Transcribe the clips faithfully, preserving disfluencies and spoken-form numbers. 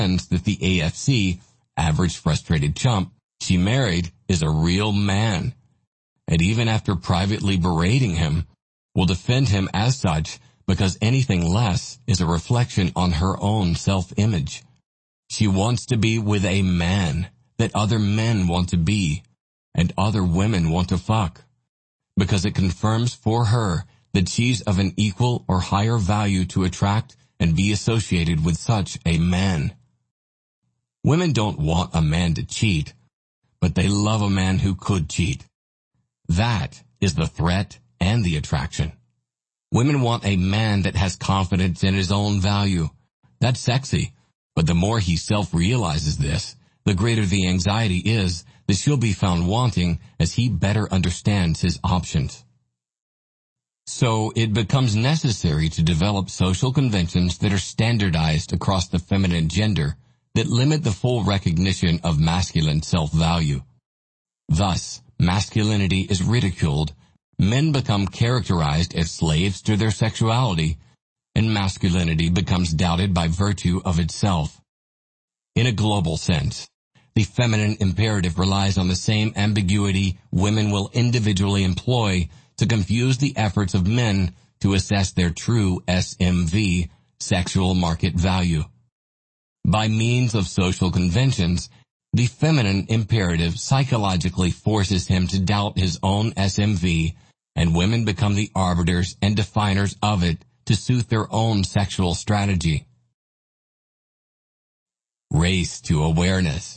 that the A F C, average frustrated chump, she married is a real man. And even after privately berating him, will defend him as such because anything less is a reflection on her own self-image. She wants to be with a man that other men want to be and other women want to fuck, because it confirms for her that she's of an equal or higher value to attract and be associated with such a man. Women don't want a man to cheat, but they love a man who could cheat. That is the threat and the attraction. Women want a man that has confidence in his own value. That's sexy, but the more he self-realizes this, the greater the anxiety is that she'll be found wanting as he better understands his options. So it becomes necessary to develop social conventions that are standardized across the feminine gender that limit the full recognition of masculine self-value. Thus, masculinity is ridiculed, men become characterized as slaves to their sexuality, and masculinity becomes doubted by virtue of itself. In a global sense, the feminine imperative relies on the same ambiguity women will individually employ to confuse the efforts of men to assess their true S M V, sexual market value. By means of social conventions, the feminine imperative psychologically forces him to doubt his own S M V, and women become the arbiters and definers of it to suit their own sexual strategy. Race to awareness.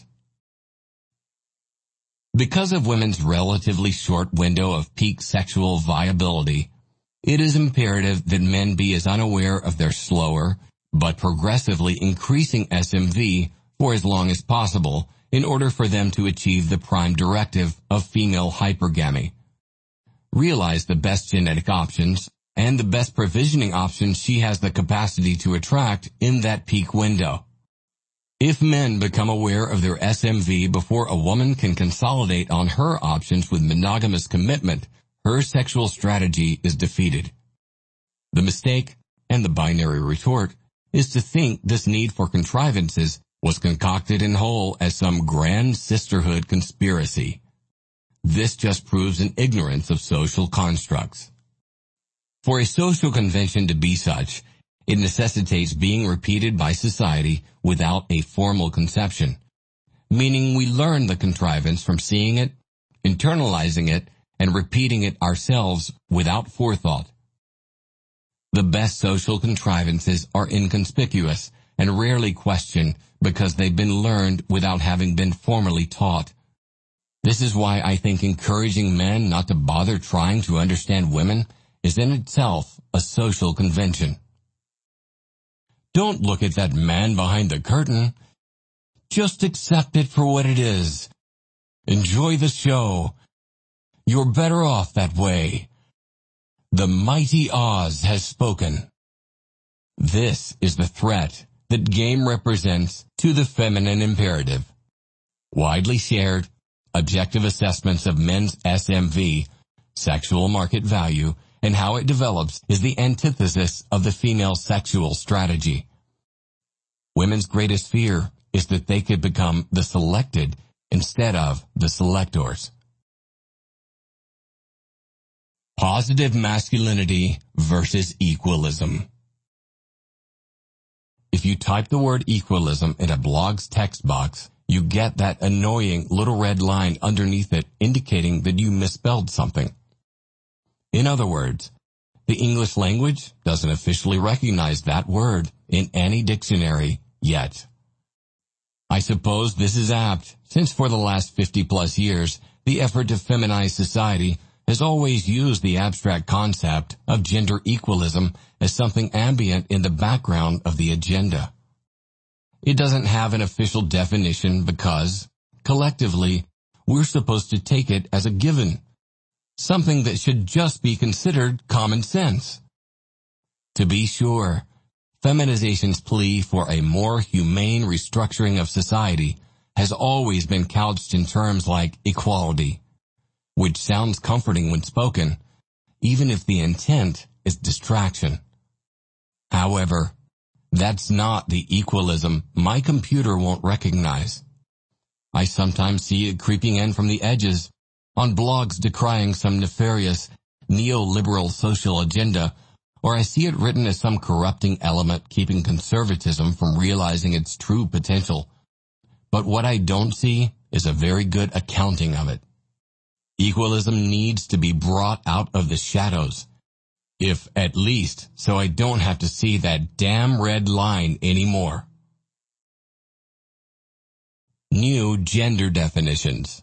Because of women's relatively short window of peak sexual viability, it is imperative that men be as unaware of their slower, but progressively increasing S M V for as long as possible in order for them to achieve the prime directive of female hypergamy. Realize the best genetic options and the best provisioning options she has the capacity to attract in that peak window. If men become aware of their S M V before a woman can consolidate on her options with monogamous commitment, her sexual strategy is defeated. The mistake, and the binary retort, is to think this need for contrivances was concocted in whole as some grand sisterhood conspiracy. This just proves an ignorance of social constructs. For a social convention to be such, it necessitates being repeated by society without a formal conception, meaning we learn the contrivance from seeing it, internalizing it, and repeating it ourselves without forethought. The best social contrivances are inconspicuous and rarely questioned because they've been learned without having been formally taught. This is why I think encouraging men not to bother trying to understand women is in itself a social convention. Don't look at that man behind the curtain. Just accept it for what it is. Enjoy the show. You're better off that way. The mighty Oz has spoken. This is the threat that game represents to the feminine imperative. Widely shared, objective assessments of men's S M V, sexual market value, and how it develops is the antithesis of the female sexual strategy. Women's greatest fear is that they could become the selected instead of the selectors. Positive masculinity versus equalism. If you type the word equalism in a blog's text box, you get that annoying little red line underneath it indicating that you misspelled something. In other words, the English language doesn't officially recognize that word in any dictionary yet. I suppose this is apt, since for the last fifty plus years, the effort to feminize society has always used the abstract concept of gender equalism as something ambient in the background of the agenda. It doesn't have an official definition because, collectively, we're supposed to take it as a given, something that should just be considered common sense. To be sure, feminization's plea for a more humane restructuring of society has always been couched in terms like equality, which sounds comforting when spoken, even if the intent is distraction. However, That's not the equalism my computer won't recognize. I sometimes see it creeping in from the edges, on blogs decrying some nefarious neoliberal social agenda, or I see it written as some corrupting element keeping conservatism from realizing its true potential. But what I don't see is a very good accounting of it. Equalism needs to be brought out of the shadows, if at least so I don't have to see that damn red line anymore. New gender definitions.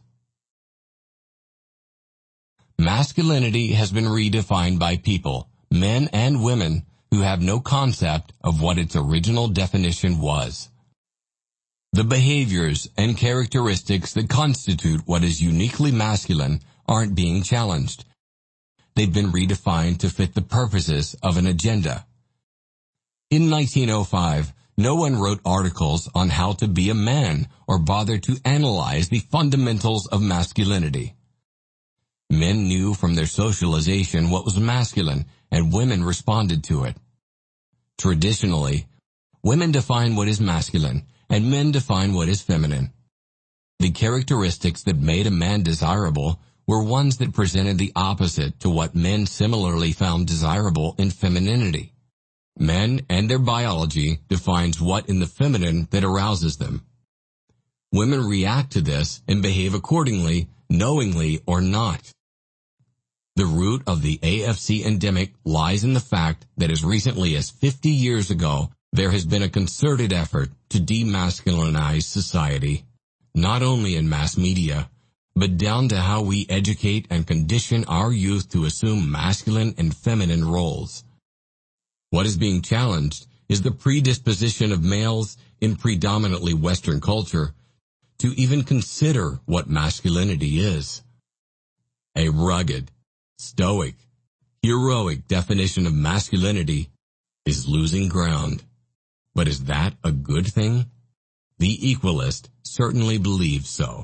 Masculinity has been redefined by people, men and women, who have no concept of what its original definition was. The behaviors and characteristics that constitute what is uniquely masculine aren't being challenged. They've been redefined to fit the purposes of an agenda. In nineteen oh five, no one wrote articles on how to be a man or bothered to analyze the fundamentals of masculinity. Men knew from their socialization what was masculine, and women responded to it. Traditionally, women define what is masculine, and men define what is feminine. The characteristics that made a man desirable were ones that presented the opposite to what men similarly found desirable in femininity. Men and their biology defines what in the feminine that arouses them. Women react to this and behave accordingly, knowingly or not. The root of the A F C endemic lies in the fact that as recently as fifty years ago, there has been a concerted effort to demasculinize society, not only in mass media, but down to how we educate and condition our youth to assume masculine and feminine roles. What is being challenged is the predisposition of males in predominantly Western culture to even consider what masculinity is. A rugged, stoic, heroic definition of masculinity is losing ground. But is that a good thing? The equalist certainly believes so.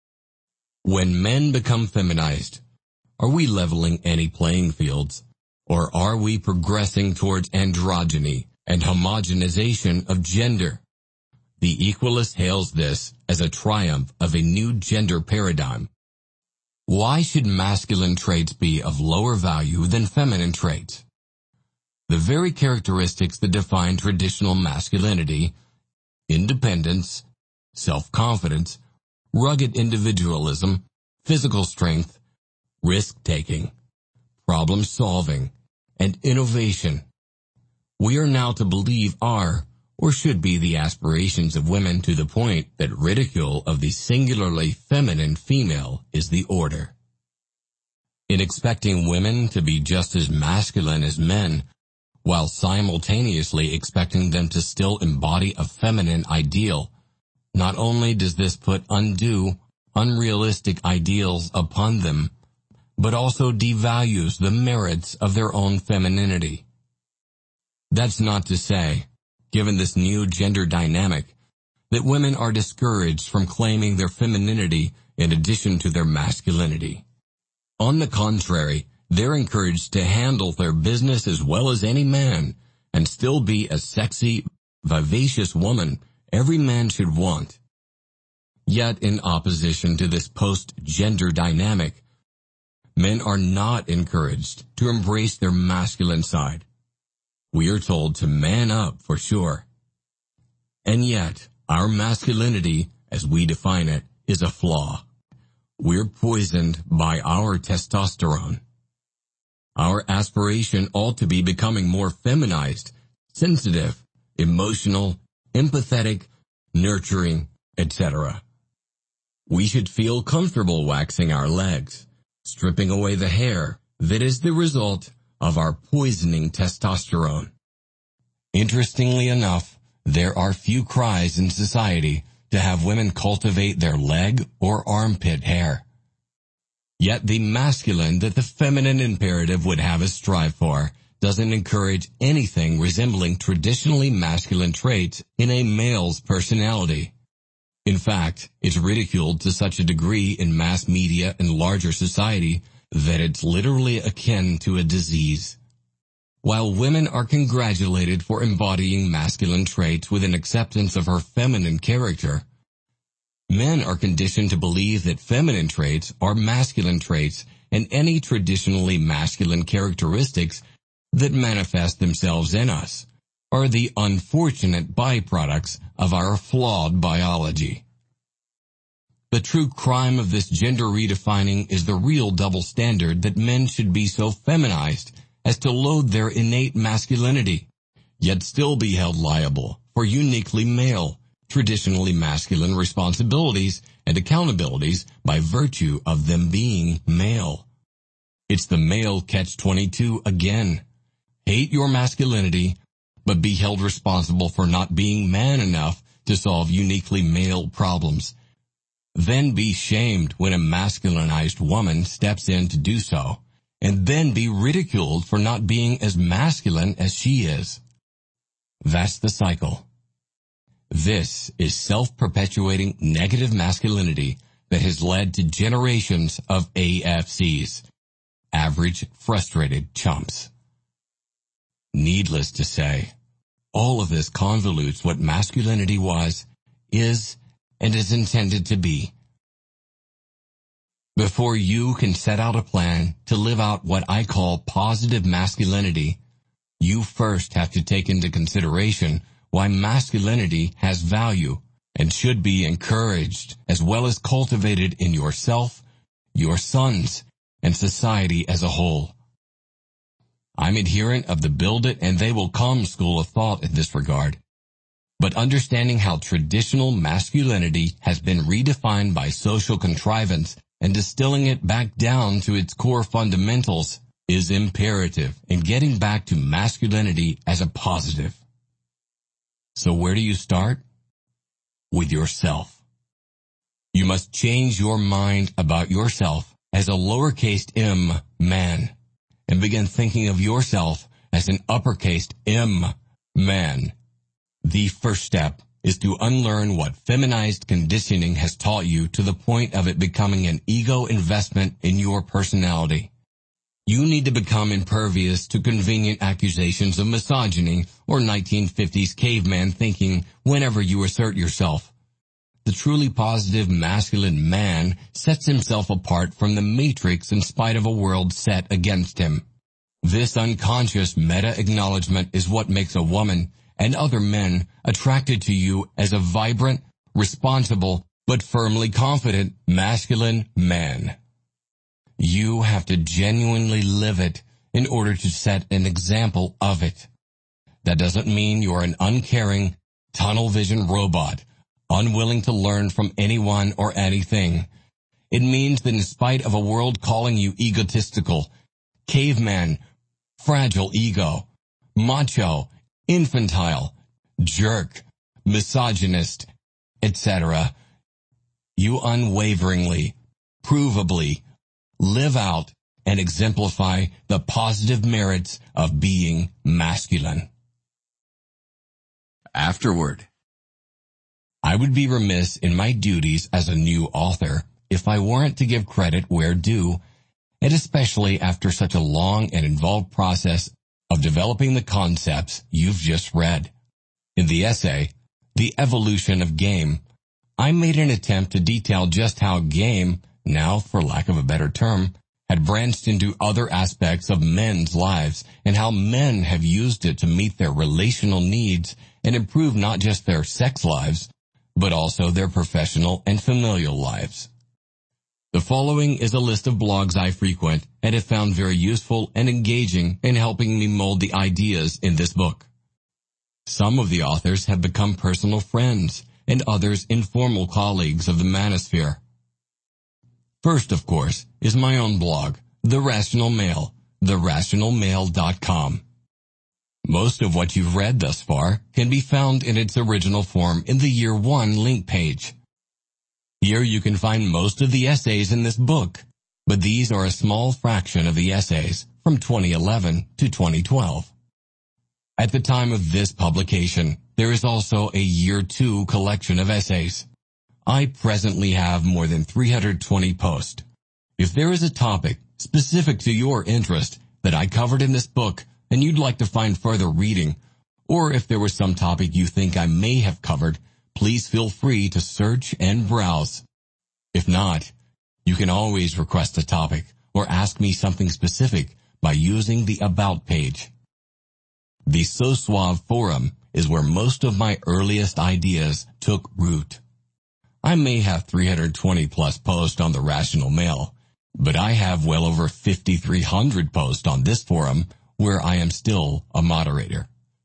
When men become feminized, are we leveling any playing fields, or are we progressing towards androgyny and homogenization of gender? The equalist hails this as a triumph of a new gender paradigm. Why should masculine traits be of lower value than feminine traits? The very characteristics that define traditional masculinity, independence, self-confidence, rugged individualism, physical strength, risk-taking, problem-solving, and innovation, we are now to believe are, or should be, the aspirations of women to the point that ridicule of the singularly feminine female is the order. In expecting women to be just as masculine as men, while simultaneously expecting them to still embody a feminine ideal, not only does this put undue, unrealistic ideals upon them, but also devalues the merits of their own femininity. That's not to say, given this new gender dynamic, that women are discouraged from claiming their femininity in addition to their masculinity. On the contrary, they're encouraged to handle their business as well as any man, and still be a sexy, vivacious woman every man should want. Yet, in opposition to this post-gender dynamic, men are not encouraged to embrace their masculine side. We are told to man up for sure. And yet, our masculinity, as we define it, is a flaw. We're poisoned by our testosterone. Our aspiration ought to be becoming more feminized, sensitive, emotional, empathetic, nurturing, et cetera. We should feel comfortable waxing our legs, stripping away the hair that is the result of our poisoning testosterone. Interestingly enough, there are few cries in society to have women cultivate their leg or armpit hair. Yet the masculine that the feminine imperative would have us strive for doesn't encourage anything resembling traditionally masculine traits in a male's personality. In fact, it's ridiculed to such a degree in mass media and larger society that it's literally akin to a disease. while women are congratulated for embodying masculine traits with an acceptance of her feminine character, men are conditioned to believe that feminine traits are masculine traits, and any traditionally masculine characteristics that manifest themselves in us are the unfortunate byproducts of our flawed biology. The true crime of this gender redefining is the real double standard that men should be so feminized as to loathe their innate masculinity, yet still be held liable for uniquely male, traditionally masculine responsibilities and accountabilities by virtue of them being male. It's the male catch twenty-two again. Hate your masculinity, but be held responsible for not being man enough to solve uniquely male problems. Then be shamed when a masculinized woman steps in to do so, and then be ridiculed for not being as masculine as she is. That's the cycle. This is self-perpetuating negative masculinity that has led to generations of A F Cs, average frustrated chumps. Needless to say, all of this convolutes what masculinity was, is, and is intended to be. Before you can set out a plan to live out what I call positive masculinity, you first have to take into consideration why masculinity has value and should be encouraged as well as cultivated in yourself, your sons, and society as a whole. I'm adherent of the build it and they will come school of thought in this regard. But understanding how traditional masculinity has been redefined by social contrivance and distilling it back down to its core fundamentals is imperative in getting back to masculinity as a positive. So where do you start? With yourself. You must change your mind about yourself as a lowercase m man and begin thinking of yourself as an uppercase M man. The first step is to unlearn what feminized conditioning has taught you to the point of it becoming an ego investment in your personality. You need to become impervious to convenient accusations of misogyny or nineteen fifties caveman thinking whenever you assert yourself. The truly positive masculine man sets himself apart from the matrix in spite of a world set against him. This unconscious meta-acknowledgement is what makes a woman and other men attracted to you as a vibrant, responsible, but firmly confident masculine man. You have to genuinely live it in order to set an example of it. That doesn't mean you're an uncaring, tunnel vision robot, unwilling to learn from anyone or anything. It means that in spite of a world calling you egotistical, caveman, fragile ego, macho, infantile, jerk, misogynist, et cetera, you unwaveringly, provably, live out and exemplify the positive merits of being masculine. Afterward, I would be remiss in my duties as a new author if I weren't to give credit where due, and especially after such a long and involved process of developing the concepts you've just read. In the essay, The Evolution of Game, I made an attempt to detail just how game, now for lack of a better term, had branched into other aspects of men's lives and how men have used it to meet their relational needs and improve not just their sex lives, but also their professional and familial lives. The following is a list of blogs I frequent and have found very useful and engaging in helping me mold the ideas in this book. Some of the authors have become personal friends and others informal colleagues of the manosphere. First, of course, is my own blog, The Rational Male, the rational male dot com. Most of what you've read thus far can be found in its original form in the Year One link page. Here you can find most of the essays in this book, but these are a small fraction of the essays from twenty eleven to twenty twelve. At the time of this publication, there is also a Year Two collection of essays. I presently have more than three hundred twenty posts. If there is a topic specific to your interest that I covered in this book, and you'd like to find further reading, or if there was some topic you think I may have covered, please feel free to search and browse. If not, you can always request a topic or ask me something specific by using the About page. The So Suave forum is where most of my earliest ideas took root. I may have three hundred twenty plus posts on the Rational Mail, but I have well over fifty-three hundred posts on this forum where I am still a moderator.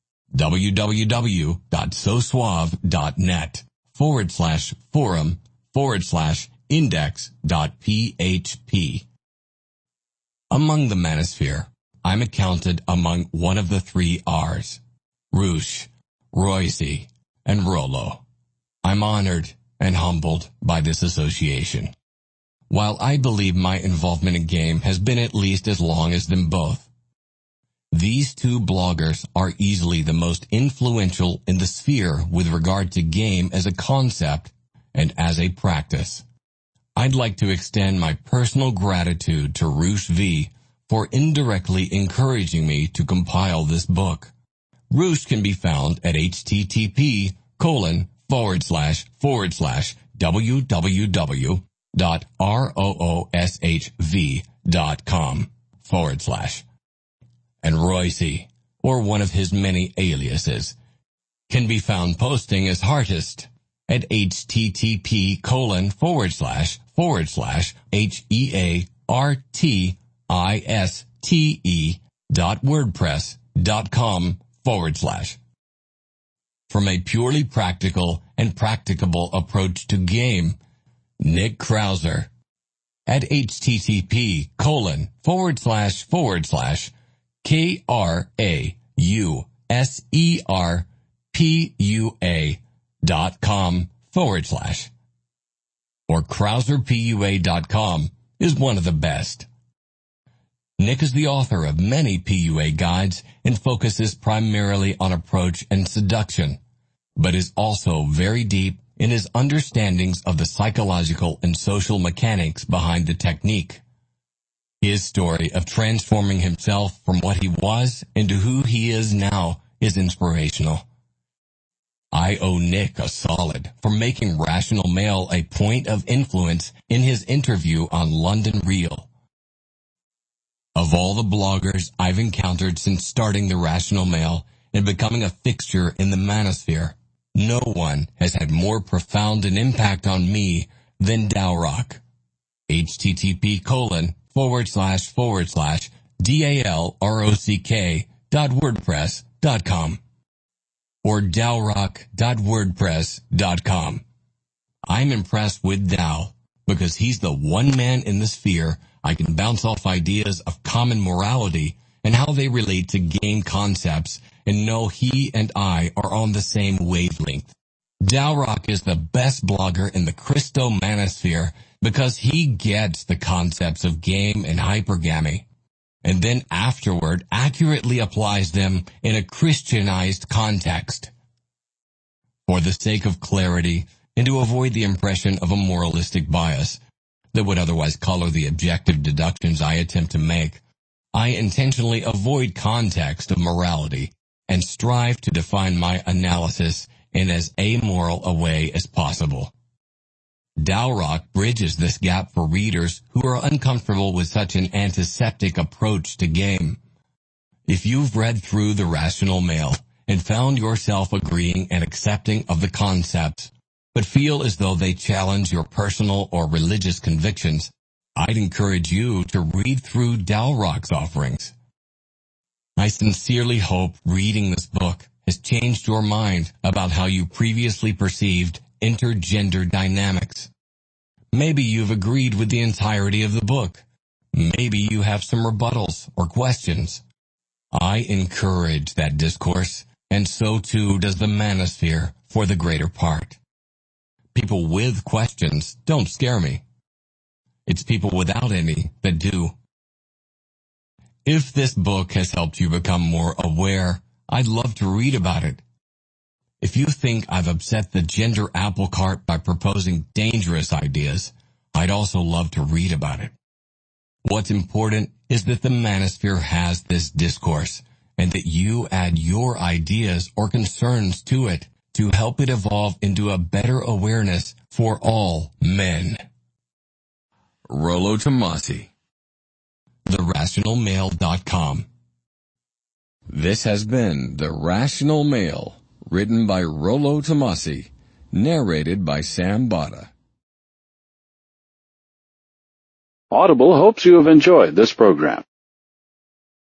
www.sosuave.net forward slash forum forward slash index dot php. Among the manosphere, I'm accounted among one of the three R's, Roosh, Royce, and Rollo. I'm honored and humbled by this association. While I believe my involvement in game has been at least as long as them both, these two bloggers are easily the most influential in the sphere with regard to game as a concept and as a practice. I'd like to extend my personal gratitude to Roosh V for indirectly encouraging me to compile this book. Roosh can be found at http colon forward slash forward slash www.rooshv.com forward slash. And Royce, or one of his many aliases, can be found posting as Heartist at http colon forward slash forward slash H-E-A-R-T-I-S-T-E dot wordpress dot com forward slash. From a purely practical and practicable approach to game, Nick Krauser at http colon forward slash forward slash K-R-A-U-S-E-R-P-U-A dot com forward slash. Or Krauser P U A dot com is one of the best. Nick is the author of many P U A guides and focuses primarily on approach and seduction, but is also very deep in his understandings of the psychological and social mechanics behind the technique. His story of transforming himself from what he was into who he is now is inspirational. I owe Nick a solid for making Rational Mail a point of influence in his interview on London Real. Of all the bloggers I've encountered since starting the Rational Mail and becoming a fixture in the manosphere, no one has had more profound an impact on me than Dalrock. http colon forward slash forward slash D-A-L-R-O-C-K dot wordpress dot com or dalrock dot wordpress dot com. I'm impressed with Dal because he's the one man in the sphere I can bounce off ideas of common morality and how they relate to game concepts and know he and I are on the same wavelength. Dalrock is the best blogger in the Christo manosphere because he gets the concepts of game and hypergamy, and then afterward accurately applies them in a Christianized context. For the sake of clarity, and to avoid the impression of a moralistic bias that would otherwise color the objective deductions I attempt to make, I intentionally avoid context of morality and strive to define my analysis in as amoral a way as possible. Dalrock bridges this gap for readers who are uncomfortable with such an antiseptic approach to game. If you've read through the Rational Mail and found yourself agreeing and accepting of the concepts, but feel as though they challenge your personal or religious convictions, I'd encourage you to read through Dalrock's offerings. I sincerely hope reading this book has changed your mind about how you previously perceived intergender dynamics. Maybe you've agreed with the entirety of the book. Maybe you have some rebuttals or questions. I encourage that discourse, and so too does the manosphere for the greater part. People with questions don't scare me. It's people without any that do. If this book has helped you become more aware, I'd love to read about it. If you think I've upset the gender apple cart by proposing dangerous ideas, I'd also love to read about it. What's important is that the manosphere has this discourse, and that you add your ideas or concerns to it to help it evolve into a better awareness for all men. Rollo Tomassi, the rational male dot com. This has been The Rational Male, written by Rollo Tomassi, narrated by Sam Bada. Audible hopes you have enjoyed this program.